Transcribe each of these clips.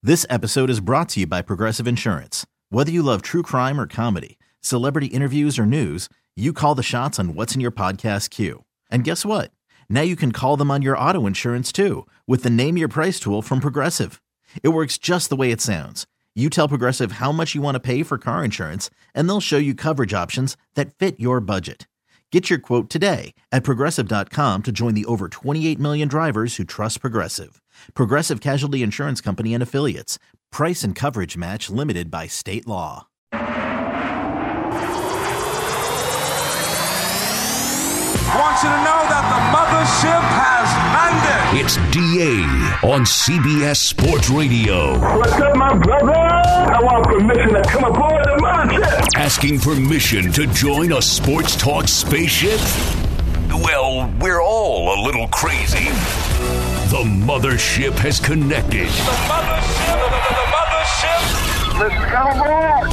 This episode is brought to you by Progressive Insurance. Whether you love true crime or comedy, celebrity interviews or news, you call the shots on what's in your podcast queue. And guess what? Now you can call them on your auto insurance too with the Name Your Price tool from Progressive. It works just the way it sounds. You tell Progressive how much you want to pay for car insurance, and they'll show you coverage options that fit your budget. Get your quote today at Progressive.com to join the over 28 million drivers who trust Progressive. Progressive Casualty Insurance Company and Affiliates. Price and coverage match limited by state law. I want you to know that the mothership has landed. It's DA on CBS Sports Radio. What's up, my brother? I want permission to come aboard the mothership. Asking permission to join a sports talk spaceship? Well, we're all a little crazy. The mothership has connected. The mothership. Let's come aboard.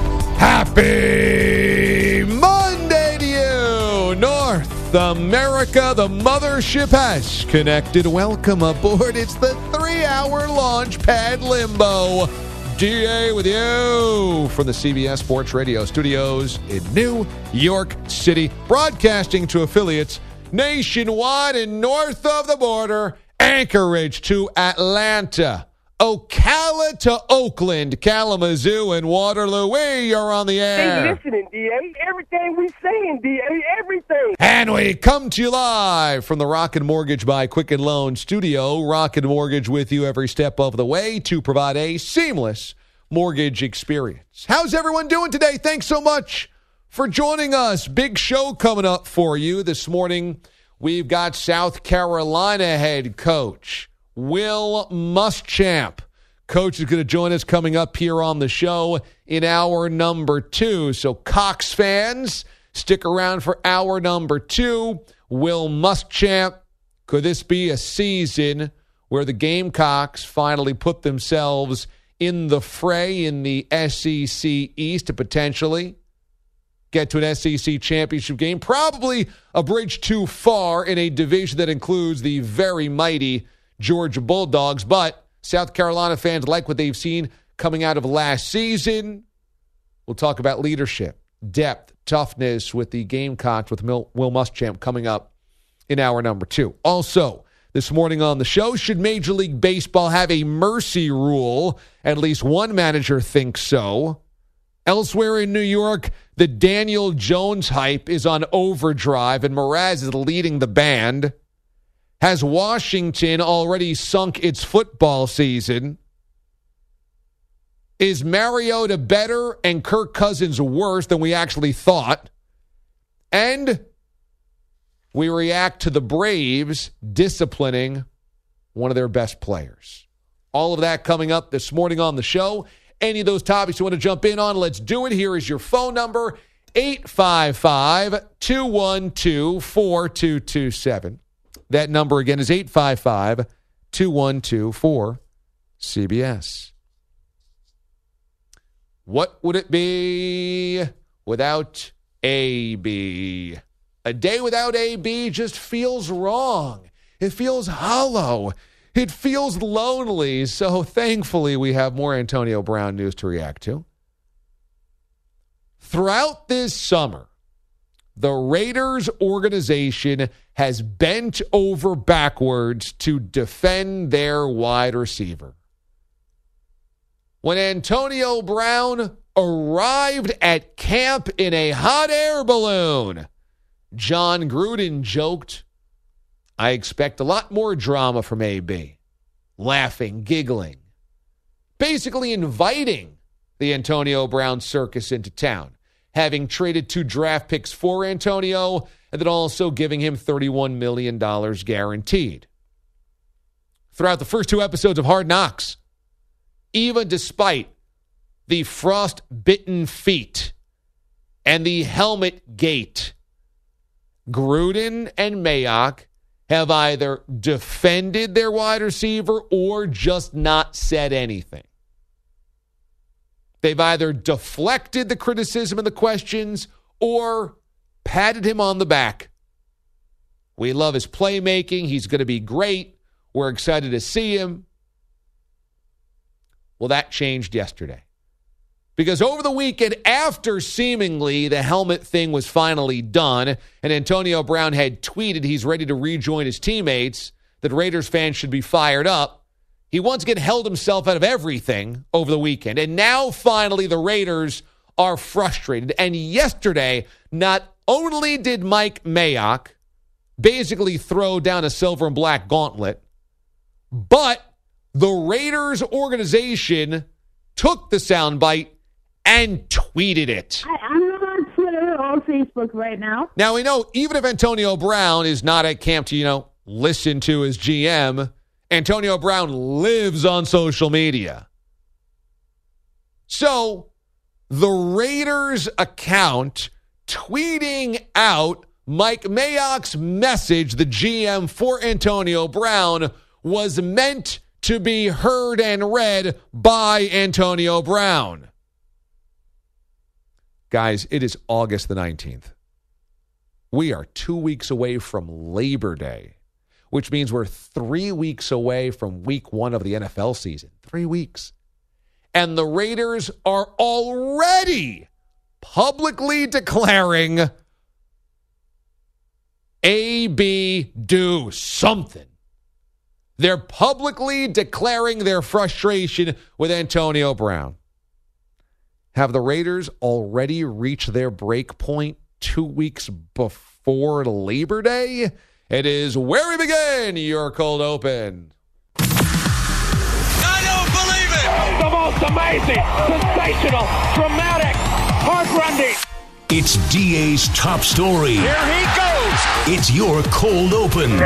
Happy Monday to you, North America. The mothership has connected. Welcome aboard. It's the 3-hour launch pad limbo. DA with you from the CBS Sports Radio studios in New York City, broadcasting to affiliates nationwide and north of the border, Anchorage to Atlanta, Ocala to Oakland, Kalamazoo, and Waterloo. We are on the air. Hey, listening, D.A. Everything we saying, D.A. Everything. And we come to you live from the Rocket Mortgage by Quicken Loan studio. Rocket Mortgage with you every step of the way to provide a seamless mortgage experience. How's everyone doing today? Thanks so much for joining us. Big show coming up for you this morning. We've got South Carolina head coach Will Muschamp. Coach is going to join us coming up here on the show in hour number 2. So Cox fans, stick around for hour number 2. Will Muschamp, could this be a season where the Gamecocks finally put themselves in the fray in the SEC East to potentially get to an SEC championship game? Probably a bridge too far in a division that includes the very mighty Georgia Bulldogs, but South Carolina fans like what they've seen coming out of last season. We'll talk about leadership, depth, toughness with the Gamecocks with Will Muschamp coming up in hour number 2. Also, this morning on the show, should Major League Baseball have a mercy rule? At least one manager thinks so. Elsewhere in New York, the Daniel Jones hype is on overdrive, and Mraz is leading the band. Has Washington already sunk its football season? Is Mariota better and Kirk Cousins worse than we actually thought? And we react to the Braves disciplining one of their best players. All of that coming up this morning on the show. Any of those topics you want to jump in on, let's do it. Here is your phone number, 855-212-4227. That number again is 855-212-4CBS. What would it be without AB? A day without AB just feels wrong. It feels hollow. It feels lonely. So thankfully, we have more Antonio Brown news to react to. Throughout this summer, the Raiders organization has bent over backwards to defend their wide receiver. When Antonio Brown arrived at camp in a hot air balloon, John Gruden joked, "I expect a lot more drama from AB." Laughing, giggling, basically inviting the Antonio Brown circus into town, having traded 2 draft picks for Antonio and then also giving him $31 million guaranteed. Throughout the first 2 episodes of Hard Knocks, even despite the frost-bitten feet and the helmet gate, Gruden and Mayock have either defended their wide receiver or just not said anything. They've either deflected the criticism and the questions or patted him on the back. We love his playmaking. He's going to be great. We're excited to see him. Well, that changed yesterday. Because over the weekend, after seemingly the helmet thing was finally done, and Antonio Brown had tweeted he's ready to rejoin his teammates, that Raiders fans should be fired up, he once again held himself out of everything over the weekend. And now, finally, the Raiders are frustrated. And yesterday, not only did Mike Mayock basically throw down a silver and black gauntlet, but the Raiders organization took the soundbite and tweeted it. I'm on Twitter or Facebook right now. Now, we know even if Antonio Brown is not at camp to, listen to his GM, Antonio Brown lives on social media. So, the Raiders account tweeting out Mike Mayock's message, the GM for Antonio Brown, was meant to be heard and read by Antonio Brown. Guys, it is August the 19th. We are 2 weeks away from Labor Day, which means we're 3 weeks away from week 1 of the NFL season. 3 weeks. And the Raiders are already publicly declaring, AB, do something. They're publicly declaring their frustration with Antonio Brown. Have the Raiders already reached their break point 2 weeks before Labor Day? It is where we begin your cold open. I don't believe it. The most amazing, sensational, dramatic, heart-rending. It's DA's top story. Here he goes. It's your cold open.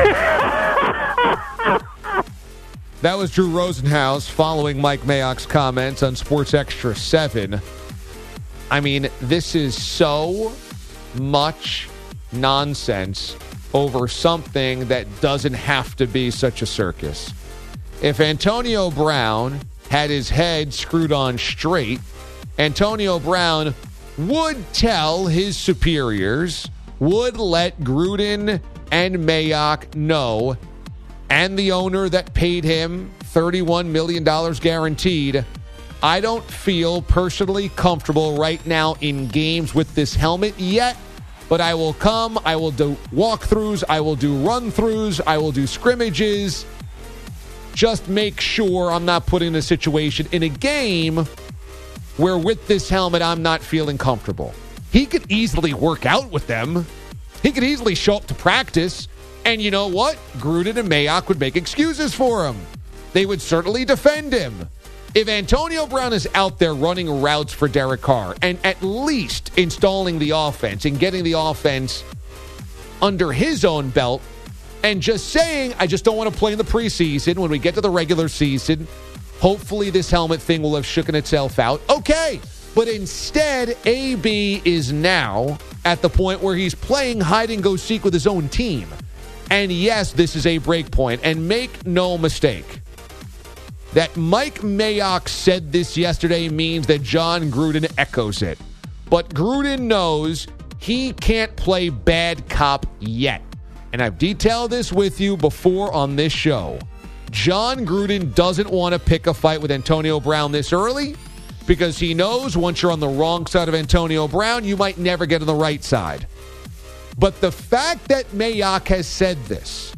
That was Drew Rosenhaus following Mike Mayock's comments on Sports Extra 7. I mean, this is so much nonsense over something that doesn't have to be such a circus. If Antonio Brown had his head screwed on straight, Antonio Brown would tell his superiors, would let Gruden and Mayock know, and the owner that paid him $31 million guaranteed, I don't feel personally comfortable right now in games with this helmet yet, but I will come, I will do walkthroughs, I will do run-throughs, I will do scrimmages. Just make sure I'm not putting a situation in a game where with this helmet I'm not feeling comfortable. He could easily work out with them. He could easily show up to practice. And you know what? Gruden and Mayock would make excuses for him. They would certainly defend him. If Antonio Brown is out there running routes for Derek Carr and at least installing the offense and getting the offense under his own belt and just saying, I just don't want to play in the preseason, when we get to the regular season, hopefully this helmet thing will have shooken itself out. Okay. But instead, AB is now at the point where he's playing hide-and-go-seek with his own team. And yes, this is a break point. And make no mistake, that Mike Mayock said this yesterday means that John Gruden echoes it. But Gruden knows he can't play bad cop yet. And I've detailed this with you before on this show. John Gruden doesn't want to pick a fight with Antonio Brown this early because he knows once you're on the wrong side of Antonio Brown, you might never get on the right side. But the fact that Mayock has said this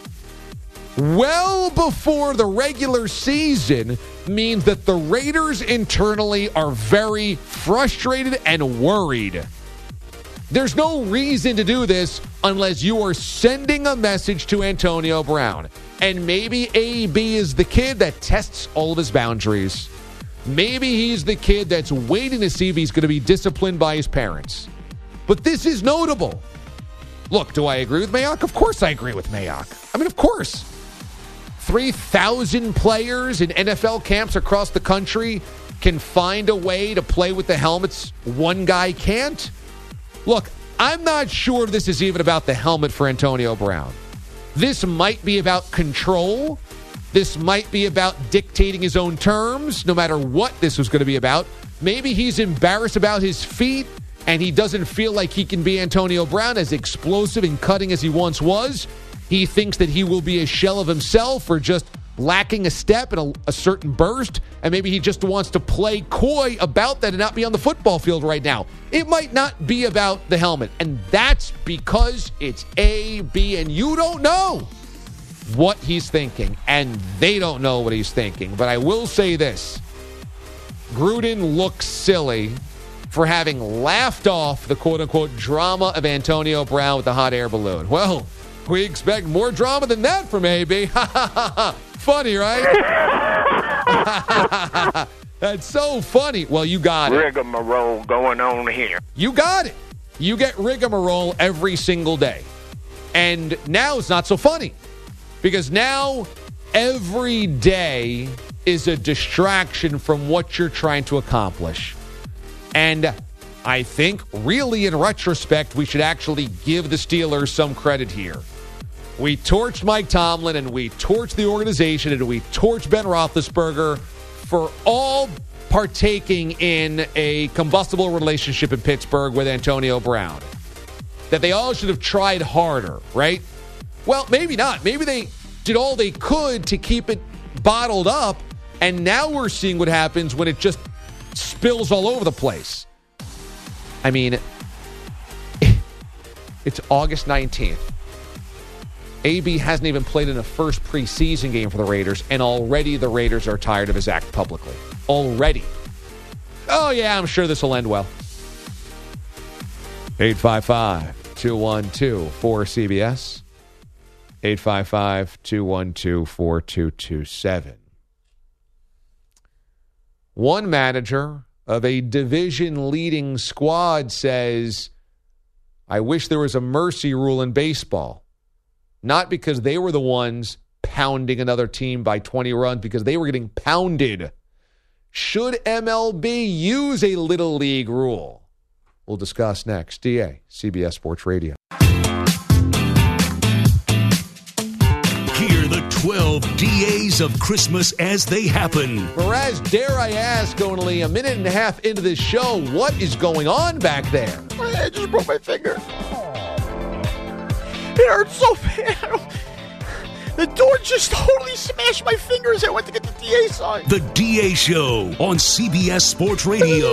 well before the regular season means that the Raiders internally are very frustrated and worried. There's no reason to do this unless you are sending a message to Antonio Brown. And maybe AB is the kid that tests all of his boundaries. Maybe he's the kid that's waiting to see if he's going to be disciplined by his parents. But this is notable. Look, do I agree with Mayock? Of course I agree with Mayock. I mean, of course. 3,000 players in NFL camps across the country can find a way to play with the helmets. One guy can't. Look, I'm not sure this is even about the helmet for Antonio Brown. This might be about control. This might be about dictating his own terms, no matter what this was going to be about. Maybe he's embarrassed about his feet, and he doesn't feel like he can be Antonio Brown, as explosive and cutting as he once was. He thinks that he will be a shell of himself or just lacking a step and a certain burst, and maybe he just wants to play coy about that and not be on the football field right now. It might not be about the helmet, and that's because it's A, B, and you don't know what he's thinking, and they don't know what he's thinking. But I will say this. Gruden looks silly for having laughed off the quote-unquote drama of Antonio Brown with the hot air balloon. Well, we expect more drama than that from AB. Funny, right? That's so funny. Well, you got it. Rigmarole going on here. You got it. You get rigmarole every single day. And now it's not so funny. Because now every day is a distraction from what you're trying to accomplish. And I think, really, in retrospect, we should actually give the Steelers some credit here. We torched Mike Tomlin, and we torched the organization, and we torched Ben Roethlisberger for all partaking in a combustible relationship in Pittsburgh with Antonio Brown. That they all should have tried harder, right? Well, maybe not. Maybe they did all they could to keep it bottled up, and now we're seeing what happens when it just spills all over the place. I mean, it's August 19th. AB hasn't even played in a first preseason game for the Raiders, and already the Raiders are tired of his act publicly. Already. Oh, yeah, I'm sure this will end well. 855-212-4CBS. 855-212-4227. One manager of a division-leading squad says, I wish there was a mercy rule in baseball. Not because they were the ones pounding another team by 20 runs, because they were getting pounded. Should MLB use a Little League rule? We'll discuss next. DA, CBS Sports Radio. Hear the 12 DAs of Christmas as they happen. Whereas, dare I ask, only a minute and a half into this show, what is going on back there? I just broke my finger. It hurts so bad. The door just totally smashed my finger as I went to get the DA sign. The DA Show on CBS Sports Radio.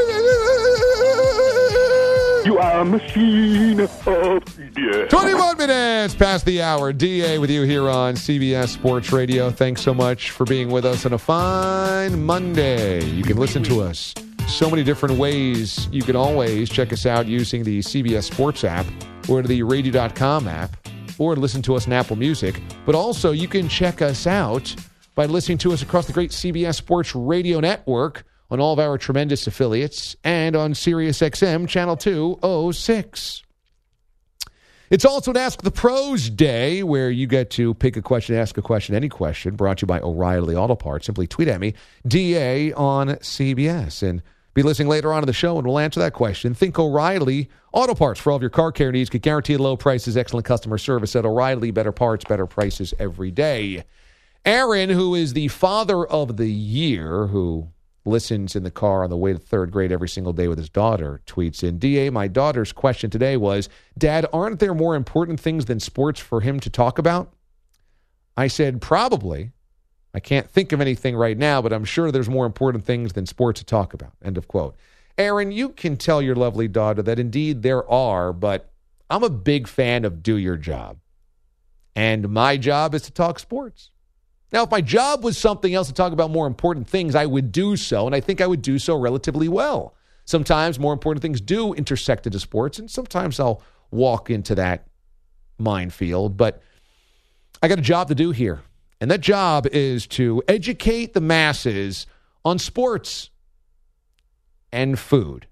You are a machine of death. 21 minutes past the hour. DA with you here on CBS Sports Radio. Thanks so much for being with us on a fine Monday. You can listen to us so many different ways. You can always check us out using the CBS Sports app or the radio.com app, or listen to us on Apple Music. But also, you can check us out by listening to us across the great CBS Sports Radio Network on all of our tremendous affiliates and on Sirius XM Channel 206. It's also an Ask the Pros Day, where you get to pick a question, ask a question, any question, brought to you by O'Reilly Auto Parts. Simply tweet at me, DA on CBS, and be listening later on in the show, and we'll answer that question. Think O'Reilly Auto Parts for all of your car care needs. Get guaranteed low prices, excellent customer service at O'Reilly. Better parts, better prices every day. Aaron, who is the father of the year, who listens in the car on the way to third grade every single day with his daughter, tweets in, DA, my daughter's question today was, Dad, aren't there more important things than sports for him to talk about? I said, probably. I can't think of anything right now, but I'm sure there's more important things than sports to talk about. End of quote. Aaron, you can tell your lovely daughter that indeed there are, but I'm a big fan of do your job. And my job is to talk sports. Now, if my job was something else to talk about more important things, I would do so, and I think I would do so relatively well. Sometimes more important things do intersect into sports, and sometimes I'll walk into that minefield, but I got a job to do here. And that job is to educate the masses on sports and food.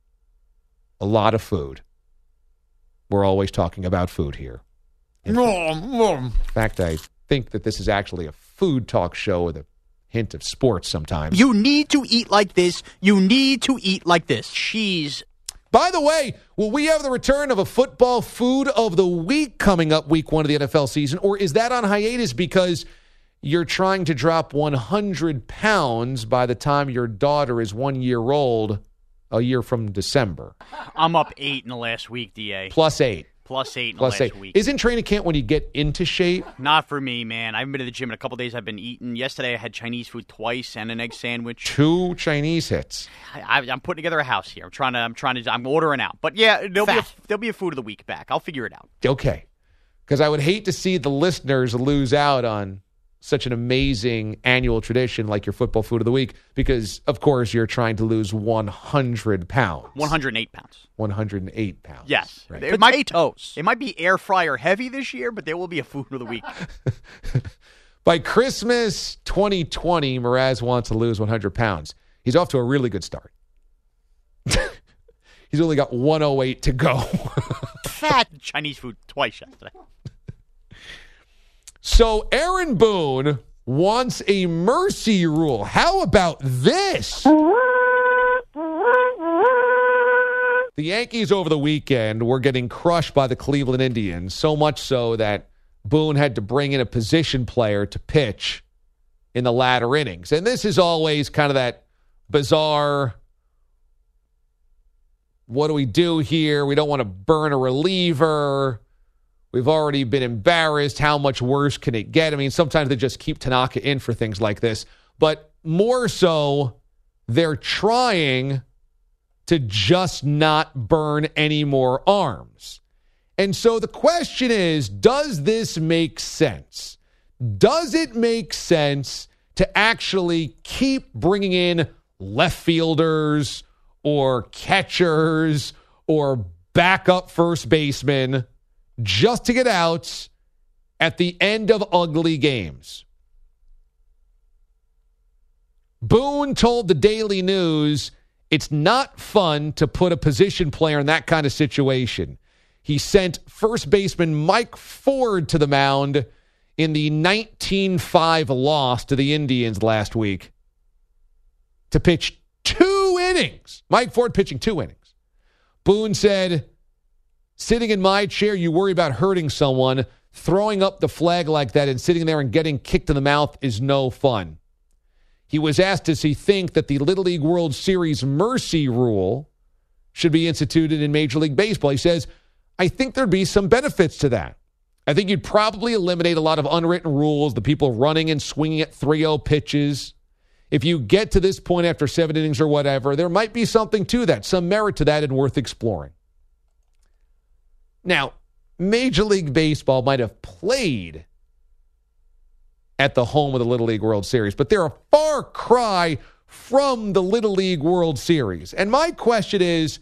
A lot of food. We're always talking about food here. In fact, I think that this is actually a food talk show with a hint of sports sometimes. You need to eat like this. You need to eat like this. Cheese. By the way, will we have the return of a football food of the week coming up week one of the NFL season? Or is that on hiatus because you're trying to drop 100 pounds by the time your daughter is 1 year old, a year from December? I'm up 8 in the last week, DA. Plus 8. +8 in the +8. last week. Isn't training camp when you get into shape? Not for me, man. I haven't been to the gym in a couple days. I've been eating. Yesterday I had Chinese food twice and an egg sandwich. 2 Chinese hits. I'm putting together a house here. I'm ordering out. But yeah, there'll be a food of the week back. I'll figure it out. Okay. Because I would hate to see the listeners lose out on such an amazing annual tradition like your football food of the week because, of course, you're trying to lose 100 pounds. 108 pounds. 108 pounds. Yes. Right. It might be air fryer heavy this year, but there will be a food of the week. By Christmas 2020, Mraz wants to lose 100 pounds. He's off to a really good start. He's only got 108 to go. Fat Chinese food twice yesterday. So Aaron Boone wants a mercy rule. How about this? The Yankees over the weekend were getting crushed by the Cleveland Indians, so much so that Boone had to bring in a position player to pitch in the latter innings. And this is always kind of that bizarre, what do we do here? We don't want to burn a reliever. We've already been embarrassed. How much worse can it get? I mean, sometimes they just keep Tanaka in for things like this. But more so, they're trying to just not burn any more arms. And so the question is, does this make sense? Does it make sense to actually keep bringing in left fielders or catchers or backup first basemen just to get outs at the end of ugly games? Boone told the Daily News it's not fun to put a position player in that kind of situation. He sent first baseman Mike Ford to the mound in the 19-5 loss to the Indians last week to pitch 2 innings. Mike Ford pitching 2 innings. Boone said, "Sitting in my chair, you worry about hurting someone. Throwing up the flag like that and sitting there and getting kicked in the mouth is no fun." He was asked, does he think that the Little League World Series mercy rule should be instituted in Major League Baseball? He says, I think there'd be some benefits to that. I think you'd probably eliminate a lot of unwritten rules, the people running and swinging at 3-0 pitches. If you get to this point after 7 innings or whatever, there might be something to that, some merit to that and worth exploring. Now, Major League Baseball might have played at the home of the Little League World Series, but they're a far cry from the Little League World Series. And my question is,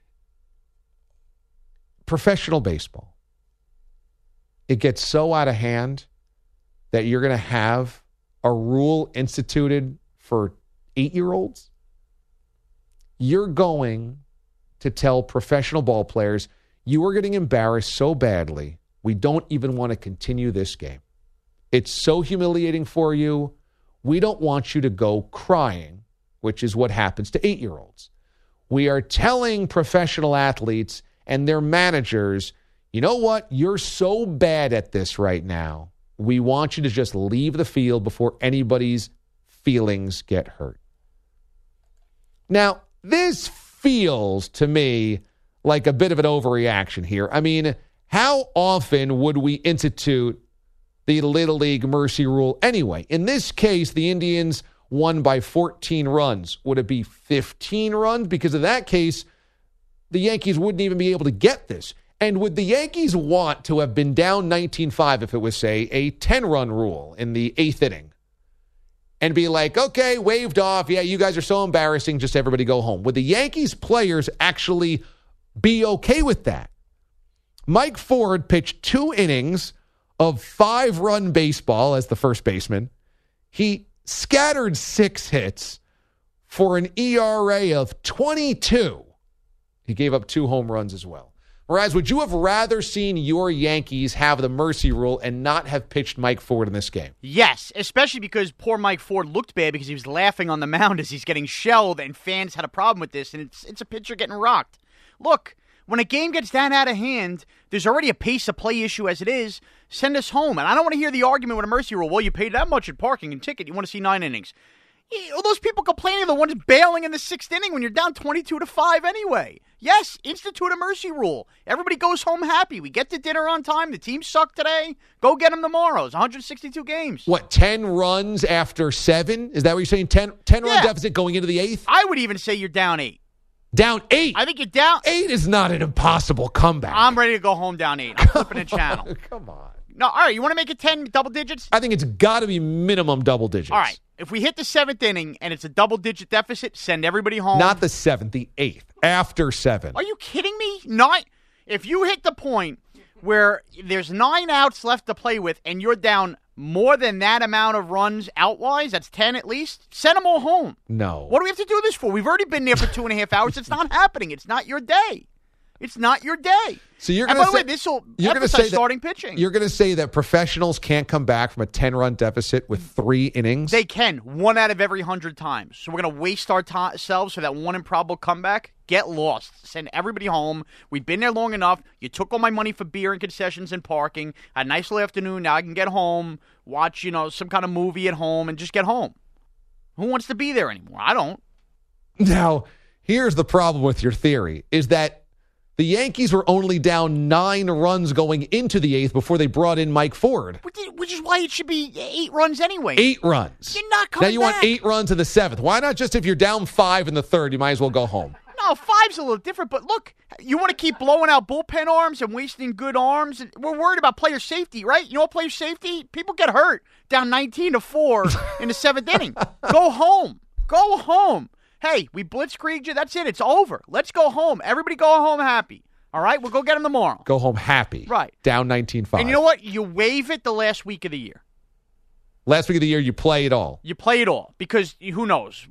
professional baseball, it gets so out of hand that you're going to have a rule instituted for 8-year-olds? You're going to tell professional ball players, you are getting embarrassed so badly, we don't even want to continue this game. It's so humiliating for you. We don't want you to go crying, which is what happens to 8-year-olds. We are telling professional athletes and their managers, you know what? You're so bad at this right now. We want you to just leave the field before anybody's feelings get hurt. Now, this feels to me like a bit of an overreaction here. I mean, how often would we institute the Little League mercy rule anyway? In this case, the Indians won by 14 runs. Would it be 15 runs? Because in that case, the Yankees wouldn't even be able to get this. And would the Yankees want to have been down 19-5 if it was, say, a 10-run rule in the 8th inning? And be like, okay, waved off. Yeah, you guys are so embarrassing. Just everybody go home. Would the Yankees players actually be okay with that? Mike Ford pitched 2 innings of 5-run baseball as the first baseman. He scattered 6 hits for an ERA of 22. He gave up 2 home runs as well. Whereas, would you have rather seen your Yankees have the mercy rule and not have pitched Mike Ford in this game? Yes, especially because poor Mike Ford looked bad because he was laughing on the mound as he's getting shelled, and fans had a problem with this, and it's a pitcher getting rocked. Look, when a game gets that out of hand, there's already a pace of play issue as it is. Send us home. And I don't want to hear the argument with a mercy rule. Well, you paid that much in parking and ticket. You want to see 9 innings. All those people complaining are the ones bailing in the 6th inning when you're down 22-5 anyway. Yes, institute a mercy rule. Everybody goes home happy. We get to dinner on time. The team sucked today. Go get them tomorrow. It's 162 games. What, 10 runs after 7? Is that what you're saying? 10 run deficit going into the 8th? I would even say you're down 8. Down 8? I think you're down. 8 is not an impossible comeback. I'm ready to go home down 8. I'm flipping a channel. Come on. No, all right, you want to make it 10 double digits? I think it's got to be minimum double digits. All right. If we hit the 7th inning and it's a double-digit deficit, send everybody home. Not the 7th, the 8th. After 7. Are you kidding me? If you hit the point where there's 9 outs left to play with and you're down more than that amount of runs outwise, that's 10 at least, send them all home. No. What do we have to do this for? We've already been there for 2.5 hours. It's not happening. It's not your day. It's not your day. So you're and going by the way, this will emphasize starting pitching. You're going to say that professionals can't come back from a 10-run deficit with 3 innings? They can, 1 out of every 100 times. So we're going to waste ourselves for that one improbable comeback? Get lost. Send everybody home. We've been there long enough. You took all my money for beer and concessions and parking. A nice little afternoon. Now I can get home, watch, some kind of movie at home, and just get home. Who wants to be there anymore? I don't. Now, here's the problem with your theory, is that the Yankees were only down 9 runs going into the 8th before they brought in Mike Ford. Which is why it should be 8 runs anyway. 8 runs. You're not coming Now you back. want 8 runs in the 7th. Why not just if you're down 5 in the 3rd, you might as well go home? No, 5's a little different. But look, you want to keep blowing out bullpen arms and wasting good arms. We're worried about player safety, right? You know what player safety? People get hurt down 19-4 in the 7th inning. Go home. Go home. Hey, we blitzkrieged you. That's it. It's over. Let's go home. Everybody go home happy. All right? We'll go get them tomorrow. Go home happy. Right. Down 19-5. And you know what? You waive it the last week of the year. Last week of the year, you play it all. You play it all because who knows?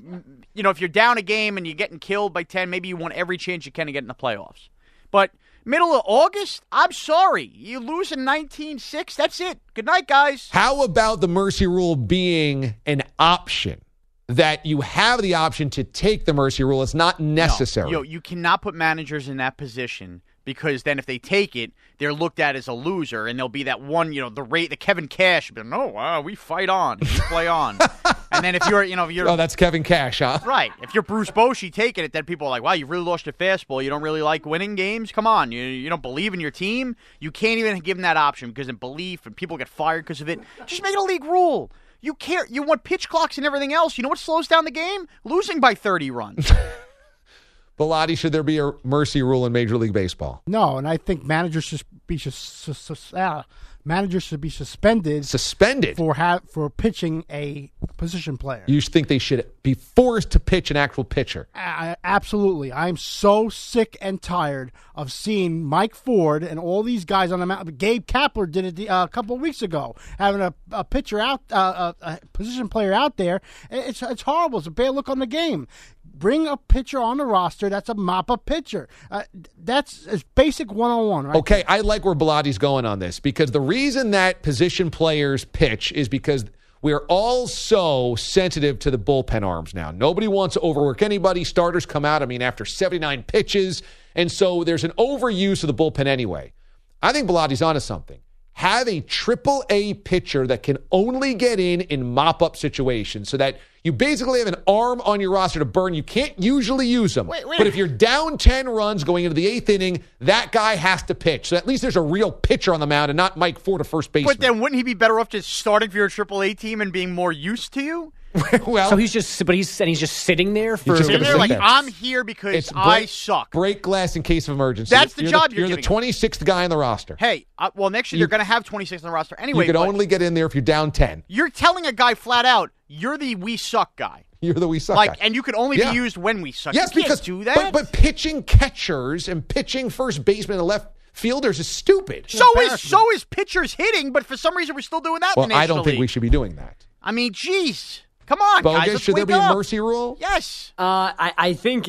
If you're down a game and you're getting killed by 10, maybe you want every chance you can to get in the playoffs. But middle of August, I'm sorry. You lose in 19-6. That's it. Good night, guys. How about the mercy rule being an option? That you have the option to take the mercy rule. It's not necessary. No, you cannot put managers in that position because then if they take it, they're looked at as a loser, and there'll be that one, the Kevin Cash. No, we fight on, we play on. And then if you're, oh, that's Kevin Cash, huh? Right. If you're Bruce Bochy taking it, then people are like, wow, you really lost your fastball. You don't really like winning games. Come on, you don't believe in your team. You can't even give them that option because in belief, and people get fired because of it. Just make it a league rule. You care. You want pitch clocks and everything else. You know what slows down the game? Losing by 30 runs. Bellotti, should there be a mercy rule in Major League Baseball? No, and I think managers should be suspended. Suspended? For pitching a position player. You think they should be forced to pitch an actual pitcher? Absolutely. I'm so sick and tired of seeing Mike Ford and all these guys on the mound. Gabe Kapler did it a couple of weeks ago, having a pitcher out, a position player out there. It's horrible. It's a bad look on the game. Bring a pitcher on the roster that's a mop-up pitcher. That's basic one-on-one, right? Okay, I like where Bellotti's going on this because the reason that position players pitch is because we're all so sensitive to the bullpen arms now. Nobody wants to overwork anybody. Starters come out, after 79 pitches, and so there's an overuse of the bullpen anyway. I think Bellotti's onto something. Have a triple-A pitcher that can only get in mop-up situations so that you basically have an arm on your roster to burn. You can't usually use them. But if you're down 10 runs going into the 8th inning, that guy has to pitch. So at least there's a real pitcher on the mound and not Mike Ford, a first baseman. But then wouldn't he be better off just starting for your AAA team and being more used to you? Well, so he's just sitting there for like I'm here because I suck. Break glass in case of emergency. That's the job you're the 26th guy on the roster. Hey, next year they're going to have 26 on the roster anyway. You could only get in there if you're down 10. You're telling a guy flat out, you're the we suck guy. You're the we suck guy. And you could only be used when we suck. Yes, you because can't do that. But pitching catchers and pitching first baseman and left fielders is stupid. So is pitchers hitting, but for some reason we're still doing that in the National I don't think League. we should be doing that. Jeez. Come on, Bogus, guys. should there be a mercy rule? Yes. I think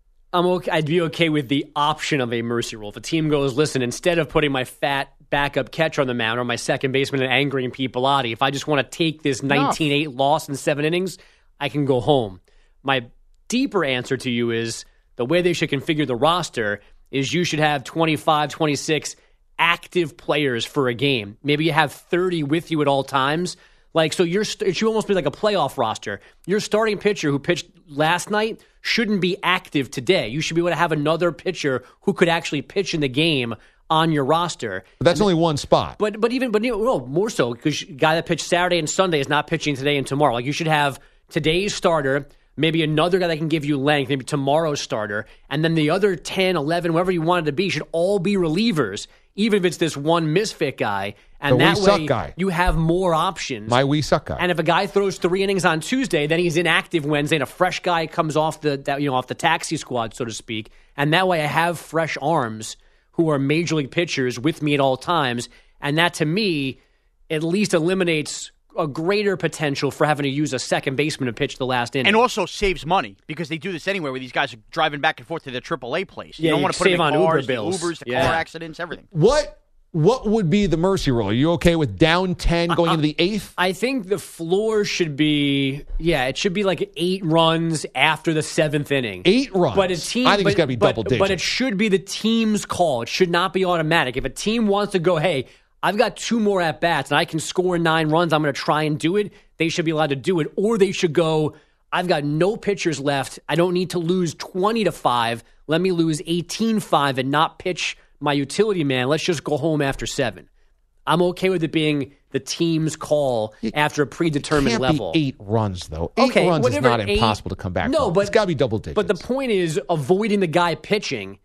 I'd be okay with the option of a mercy rule. If a team goes, listen, instead of putting my fat backup catcher on the mound or my second baseman and angering Pete Bellotti, if I just want to take this 19-8 loss in 7 innings, I can go home. My deeper answer to you is the way they should configure the roster is you should have 25, 26 active players for a game. Maybe you have 30 with you at all times. So it should almost be like a playoff roster. Your starting pitcher who pitched last night shouldn't be active today. You should be able to have another pitcher who could actually pitch in the game on your roster. But that's only one spot. But more so, because the guy that pitched Saturday and Sunday is not pitching today and tomorrow. Like, you should have today's starter, maybe another guy that can give you length, maybe tomorrow's starter, and then the other 10, 11, whatever you want it to be, should all be relievers, even if it's this one misfit guy. And that way, you have more options. My we suck guy. And if a guy throws 3 innings on Tuesday, then he's inactive Wednesday, and a fresh guy comes off the taxi squad, so to speak. And that way, I have fresh arms who are major league pitchers with me at all times. And that, to me, at least eliminates a greater potential for having to use a second baseman to pitch the last inning. And also saves money, because they do this anyway where these guys are driving back and forth to their AAA place. You don't want to put them in cars, Uber bills. Ubers, the car accidents, everything. What would be the mercy rule? Are you okay with down 10 going into the 8th? I think the floor should be, it should be like 8 runs after the 7th inning. 8 runs? But a team, I think it's got to be double digits. But it should be the team's call. It should not be automatic. If a team wants to go, hey, I've got 2 more at-bats and I can score 9 runs, I'm going to try and do it, they should be allowed to do it. Or they should go, I've got no pitchers left. I don't need to lose 20-5. Let me lose 18-5 and not pitch my utility man. Let's just go home after 7. I'm okay with it being the team's call after a predetermined level. Be 8 runs, though. 8 runs is not impossible to come back from. But it's got to be double digits. But the point is avoiding the guy pitching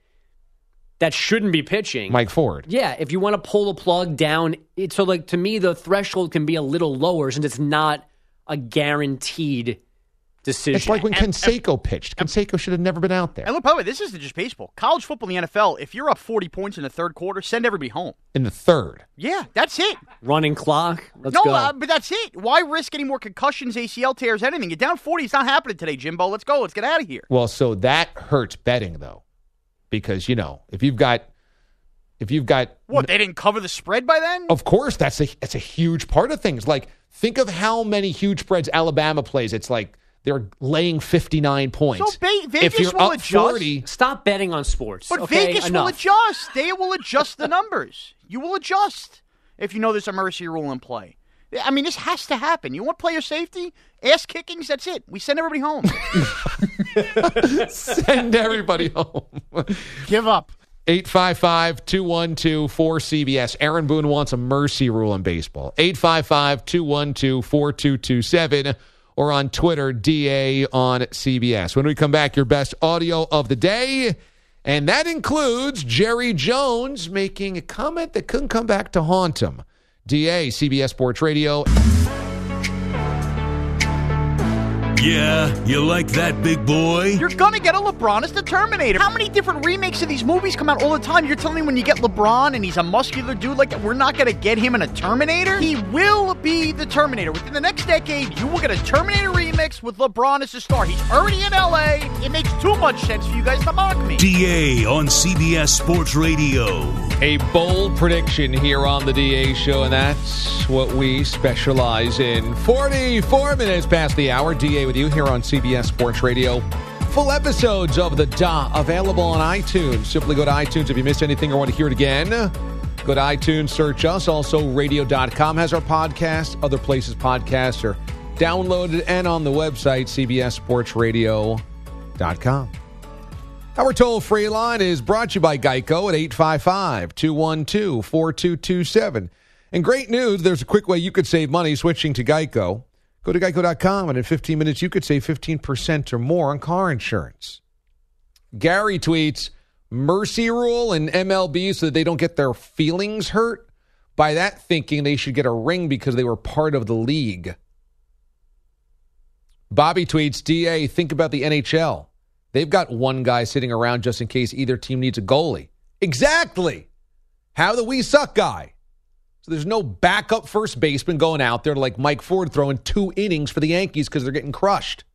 that shouldn't be pitching. Mike Ford. Yeah, if you want to pull the plug down, to me, the threshold can be a little lower since it's not a guaranteed decision. It's like when Canseco pitched. Canseco should have never been out there. And look, by the way, this isn't just baseball. College football in the NFL, if you're up 40 points in the third quarter, send everybody home. In the third? Yeah, that's it. Running clock? Let's go. But that's it. Why risk any more concussions, ACL tears, anything? You're down 40. It's not happening today, Jimbo. Let's go. Let's get out of here. Well, so that hurts betting, though. Because, if you've got... What, they didn't cover the spread by then? Of course, that's a huge part of things. Like, think of how many huge spreads Alabama plays. It's like they're laying 59 points. So Vegas if you're will up adjust. 40, stop betting on sports. But okay? Vegas will adjust. They will adjust the numbers. You will adjust if you know there's a mercy rule in play. I mean, this has to happen. You want player safety? Ass kickings, that's it. We send everybody home. Send everybody home. Give up. 855-212-4CBS. Aaron Boone wants a mercy rule in baseball. 855-212-4227 or on Twitter, DA on CBS. When we come back, your best audio of the day, and that includes Jerry Jones making a comment that couldn't come back to haunt him. DA, CBS Sports Radio. Yeah, you like that, big boy? You're gonna get a LeBron as the Terminator. How many different remakes of these movies come out all the time? You're telling me when you get LeBron and he's a muscular dude like that, we're not gonna get him in a Terminator? He will be the Terminator. Within the next decade, you will get a Terminator remix with LeBron as the star. He's already in LA. It makes too much sense for you guys to mock me. DA on CBS Sports Radio. A bold prediction here on the DA Show, and that's what we specialize in. 44 minutes past the hour. DA with you here on CBS Sports Radio. Full episodes of The Da available on iTunes. Simply go to iTunes if you missed anything or want to hear it again. Go to iTunes, search us. Also, radio.com has our podcast. Other places podcasts are downloaded and on the website, cbssportsradio.com. Our toll-free line is brought to you by Geico at 855-212-4227. And great news, there's a quick way you could save money switching to Geico. Go to geico.com, and in 15 minutes, you could save 15% or more on car insurance. Gary tweets, mercy rule in MLB so that they don't get their feelings hurt. By that thinking, they should get a ring because they were part of the league. Bobby tweets, DA, think about the NHL. They've got one guy sitting around just in case either team needs a goalie. Exactly. How the we suck guy. So there's no backup first baseman going out there like Mike Ford throwing 2 innings for the Yankees because they're getting crushed.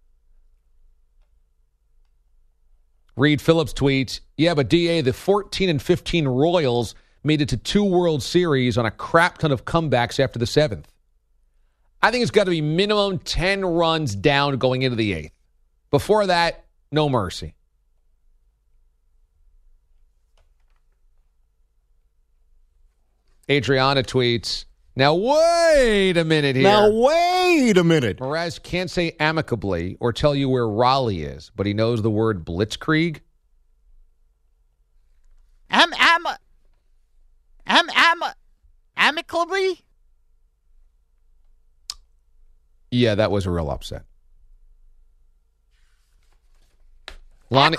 Reed Phillips tweets, yeah, but DA, the 14 and 15 Royals made it to 2 World Series on a crap ton of comebacks after the 7th. I think it's got to be minimum 10 runs down going into the 8th. Before that, no mercy. Adriana tweets, Now, wait a minute here. Mraz can't say amicably or tell you where Raleigh is, but he knows the word blitzkrieg. Amicably? Yeah, that was a real upset. Lonnie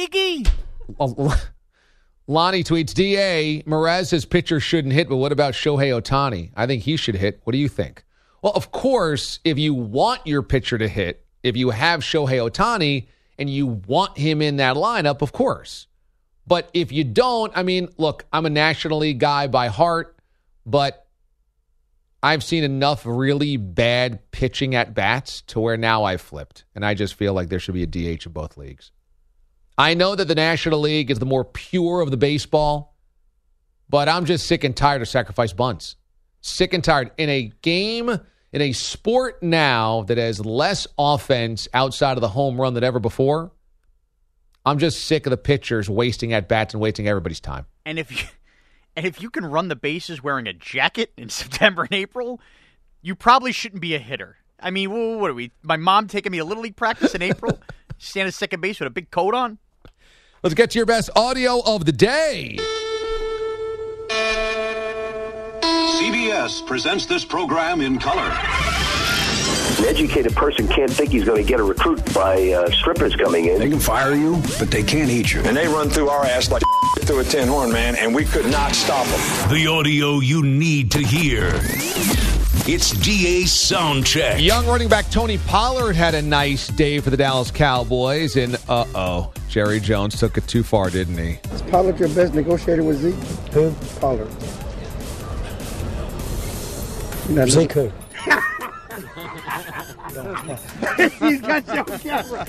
tweets, DA, Mraz's pitcher shouldn't hit, but what about Shohei Ohtani? I think he should hit. What do you think? Well, of course, if you want your pitcher to hit, if you have Shohei Ohtani and you want him in that lineup, of course. But if you don't, I mean, look, I'm a National League guy by heart, but I've seen enough really bad pitching at bats to where now I've flipped. And I just feel like there should be a DH in both leagues. I know that the National League is the more pure of the baseball, but I'm just sick and tired of sacrifice bunts. Sick and tired. In a game, in a sport now that has less offense outside of the home run than ever before, I'm just sick of the pitchers wasting at bats and wasting everybody's time. And if you can run the bases wearing a jacket in September and April, you probably shouldn't be a hitter. I mean, what are we? My mom taking me to Little League practice in April, stand at second base with a big coat on. Let's get to your best audio of the day. CBS presents this program in color. An educated person can't think he's going to get a recruit by strippers coming in. They can fire you, but they can't eat you. And they run through our ass like through a tin horn, man, and we could not stop them. The audio you need to hear. It's DA's Soundcheck. Young running back Tony Pollard had a nice day for the Dallas Cowboys, and Jerry Jones took it too far, didn't he? Is Pollard your best negotiator with Zeke? Who? Pollard. Zeke who? He's got you on camera.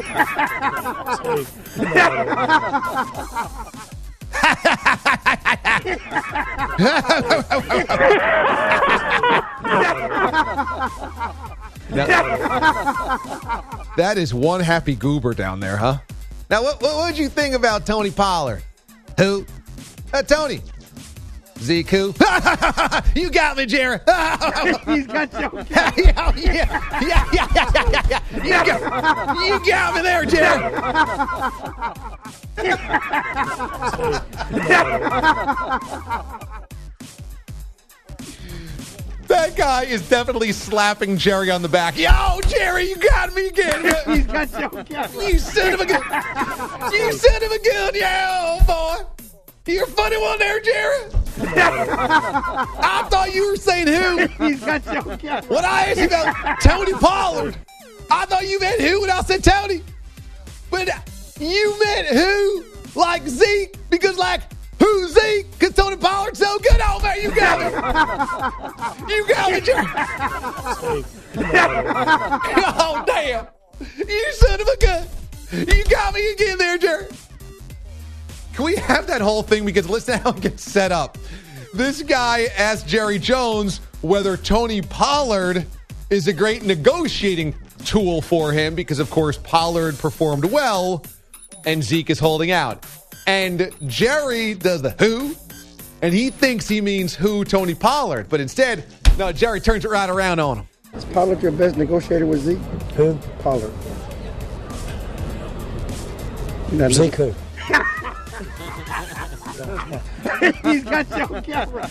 That is one happy goober down there, huh? Now, what did you think about Tony Pollard? Who? Tony. Zeke who? You got me, Jared. He's got you on camera. You got me there, Jared. That guy is definitely slapping Jerry on the back. Yo, Jerry, you got me again. He's got you on camera. You son of a gun. You son of a gun, yeah, boy. You're a funny one there, Jerry. I thought you were saying who. He's got you on camera. When I asked you about Tony Pollard, I thought you meant who when I said Tony. But you meant who? Like Zeke? Because like, who's Zeke? Because Tony Pollard's so good. Oh, man, you got me. You got me, Jerry. Oh, damn. You son of a gun. You got me again there, Jerry. Can we have that whole thing? Because listen to how it gets set up. This guy asked Jerry Jones whether Tony Pollard is a great negotiating tool for him because, of course, Pollard performed well and Zeke is holding out. And Jerry does the who, and he thinks he means who Tony Pollard. But instead, no, Jerry turns it right around on him. Is Pollard your best negotiator with Zeke? Who? Pollard. Zeke who? He's got you on camera.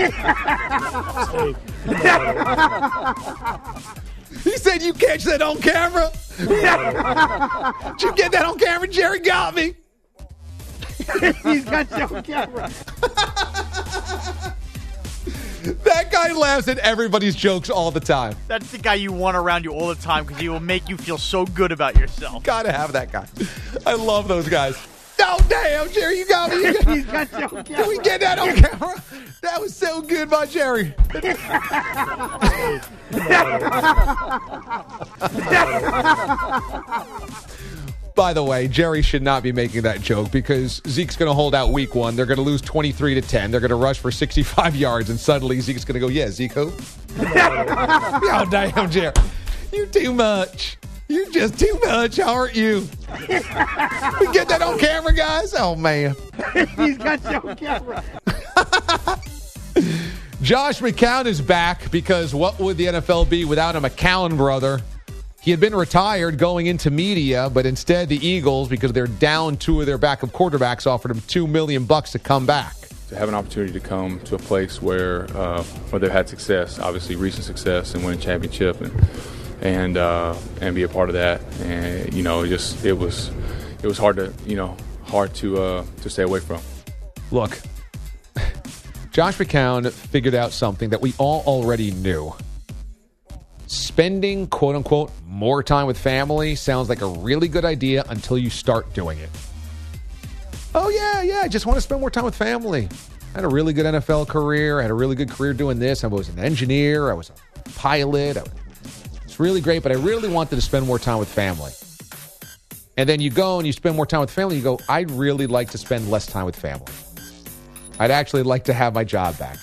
He said you catch that on camera? Did you get that on camera? Jerry got me. He's got you on camera. That guy laughs at everybody's jokes all the time. That's the guy you want around you all the time because he will make you feel so good about yourself. Gotta have that guy. I love those guys. Oh, damn, Jerry, you got me. He's got you on camera. Can we get that on camera? That was so good by Jerry. By the way, Jerry should not be making that joke because Zeke's going to hold out week one. They're going to lose 23-10. They're going to rush for 65 yards, and suddenly Zeke's going to go, yeah, Zeke who? Oh, damn, Jerry. You're too much. You're just too much, aren't you? We get that on camera, guys? Oh, man. He's got you on camera. Josh McCown is back because what would the NFL be without a McCown brother? He had been retired going into media, but instead the Eagles, because they're down two of their backup quarterbacks, offered him $2 million to come back. To have an opportunity to come to a place where they've had success, obviously recent success, and win a championship, and be a part of that, and it was hard to stay away from. Look, Josh McCown figured out something that we all already knew. Spending, quote unquote, more time with family sounds like a really good idea until you start doing it. Oh, yeah, I just want to spend more time with family. I had a really good NFL career. I had a really good career doing this. I was an engineer. I was a pilot. It's really great, but I really wanted to spend more time with family. And then you go and you spend more time with family. You go, I'd really like to spend less time with family. I'd actually like to have my job back.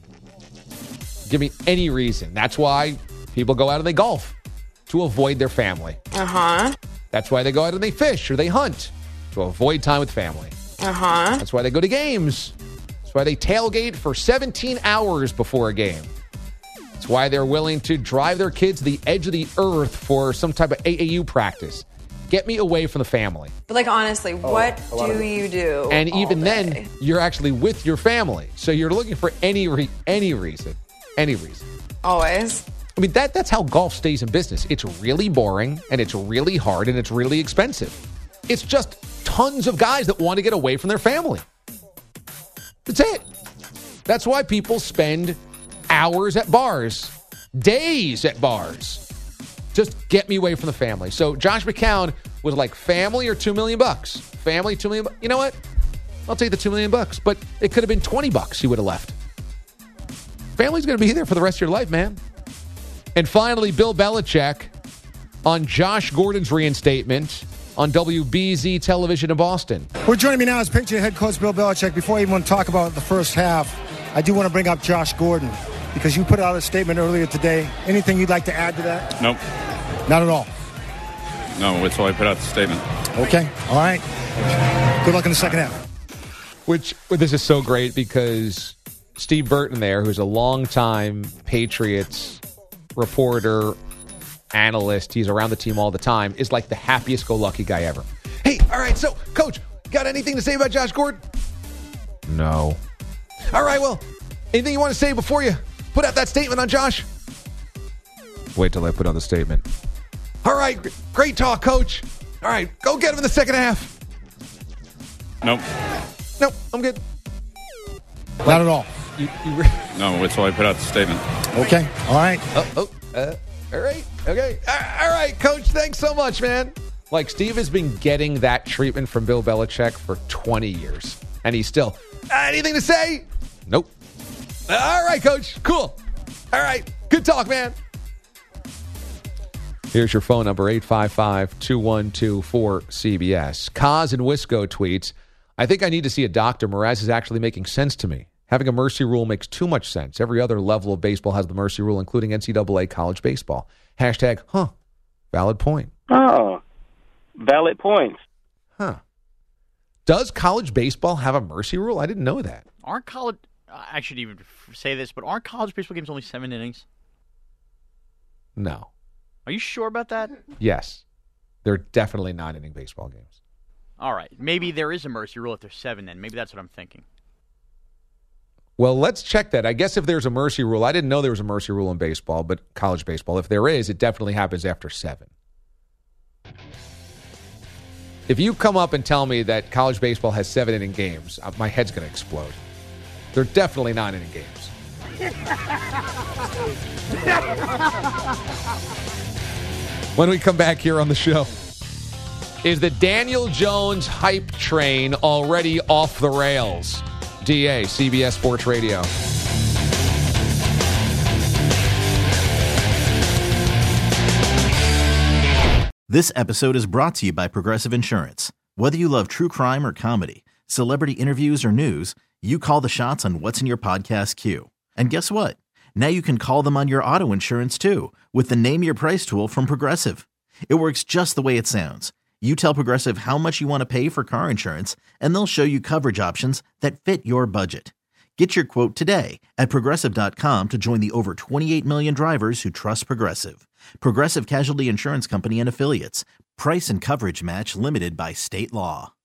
Give me any reason. That's why people go out and they golf, to avoid their family. That's why they go out and they fish or they hunt, to avoid time with family. That's why they go to games. That's why they tailgate for 17 hours before a game. That's why they're willing to drive their kids to the edge of the earth for some type of AAU practice. Get me away from the family. But honestly, what do you do? And even then, you're actually with your family. So you're looking for any reason. Always. I mean, that's how golf stays in business. It's really boring, and it's really hard, and it's really expensive. It's just tons of guys that want to get away from their family. That's it. That's why people spend hours at bars, days at bars. Just get me away from the family. So Josh McCown was like, family or $2 million? Family, $2 million. You know what? I'll take the $2 million, but it could have been $20 he would have left. Family's going to be there for the rest of your life, man. And finally, Bill Belichick on Josh Gordon's reinstatement on WBZ television in Boston. Well, joining me now is Patriot head coach Bill Belichick. Before I even want to talk about the first half, I do want to bring up Josh Gordon because you put out a statement earlier today. Anything you'd like to add to that? Nope. Not at all? No, that's why I put out the statement. Okay. All right. Good luck in the second half. This is so great because Steve Burton there, who's a longtime Patriots reporter, analyst, he's around the team all the time, is like the happiest-go-lucky guy ever. Hey, all right, so, Coach, got anything to say about Josh Gordon? No. All right, well, anything you want to say before you put out that statement on Josh? Wait till I put on the statement. All right, great talk, Coach. All right, go get him in the second half. Nope, I'm good. Not at all. No, that's why I put out the statement. Okay, all right. All right, okay. All right, Coach, thanks so much, man. Like, Steve has been getting that treatment from Bill Belichick for 20 years, and he's still, anything to say? Nope. All right, Coach, cool. All right, good talk, man. Here's your phone number, 855-212-4CBS. Kaz and Wisco tweets, I think I need to see a doctor. Mraz is actually making sense to me. Having a mercy rule makes too much sense. Every other level of baseball has the mercy rule, including NCAA college baseball. Hashtag, valid point. Oh, valid points. Does college baseball have a mercy rule? I didn't know that. I should even say this, but aren't college baseball games only 7 innings? No. Are you sure about that? Yes. They're definitely 9-inning baseball games. All right. Maybe there is a mercy rule if there's 7 then. Maybe that's what I'm thinking. Well, let's check that. I guess if there's a mercy rule, I didn't know there was a mercy rule in baseball, but college baseball, if there is, it definitely happens after 7. If you come up and tell me that college baseball has 7-inning games, my head's going to explode. They're definitely 9-inning games. When we come back here on the show, is the Daniel Jones hype train already off the rails? DA, CBS Sports Radio. This episode is brought to you by Progressive Insurance. Whether you love true crime or comedy, celebrity interviews or news, you call the shots on what's in your podcast queue. And guess what? Now you can call them on your auto insurance too with the Name Your Price tool from Progressive. It works just the way it sounds. You tell Progressive how much you want to pay for car insurance, and they'll show you coverage options that fit your budget. Get your quote today at Progressive.com to join the over 28 million drivers who trust Progressive. Progressive Casualty Insurance Company and Affiliates. Price and coverage match limited by state law.